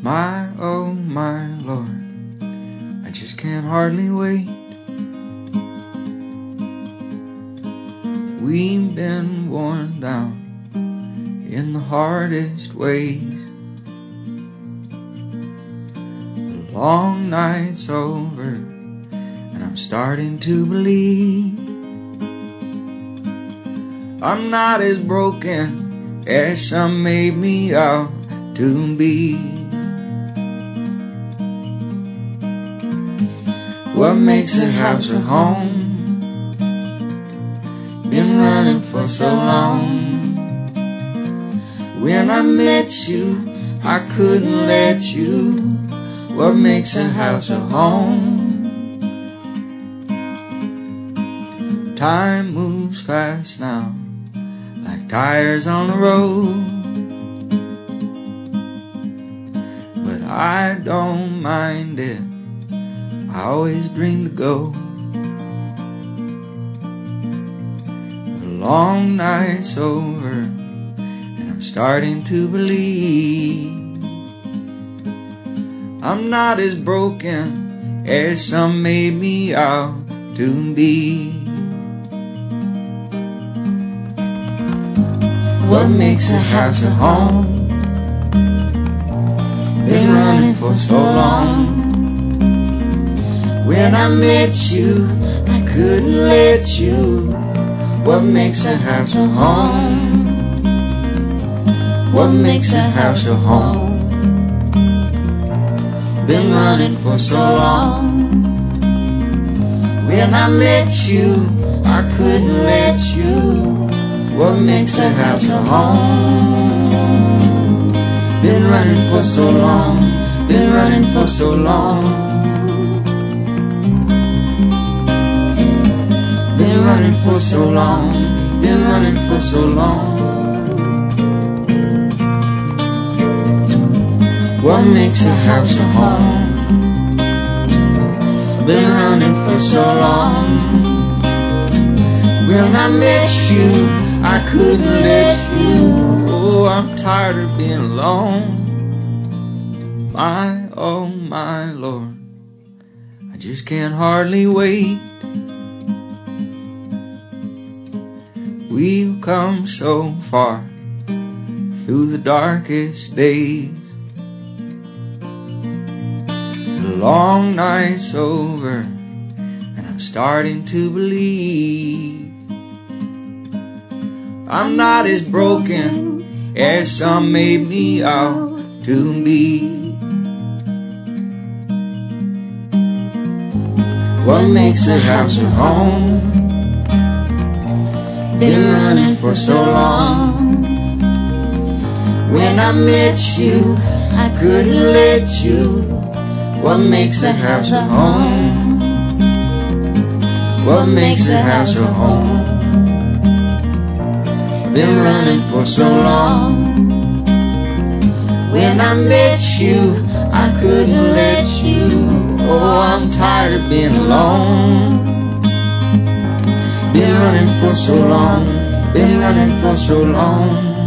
oh my Lord, I just can't hardly wait. We've been worn down in the hardest ways. The long night's over, and I'm starting to believe I'm not as broken as some made me out to be. What makes a house a home? Been running for so long. When I met you, I couldn't let you. What makes a house a home? Time moves fast now, like tires on the road. But I don't mind it, I always dream to go. The long night's over, and I'm starting to believe I'm not as broken as some made me out to be. What makes a house a home? Been running for so long. When I met you, I couldn't let you. What makes a house a home? What makes a house a home? Been running for so long. When I met you, I couldn't let you. What makes a house a home? Been running for so long. Been running for so long. Been running for so long. Been running for so long. What makes a house a home? Been running for so long. When I met you, I couldn't let you. Oh, I'm tired of being alone. Oh my Lord, I just can't hardly wait. We've come so far through the darkest days. The long night's over, and I'm starting to believe I'm not as broken as some made me out to be. What makes a house a home? Been running for so long. When I met you, I couldn't let you. What makes a house a home? What makes a house a home? Been running for so long. When I met you, I couldn't let you. Oh, I'm tired of being alone. Been running for so long. Been running for so long.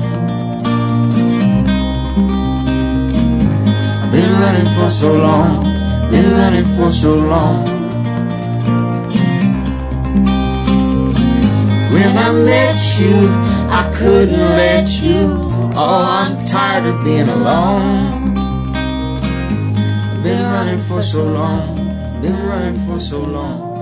Been running for so long. Been running for so long. When I met you, I couldn't let you. Oh, I'm tired of being alone. Been running for so long. Been running for so long.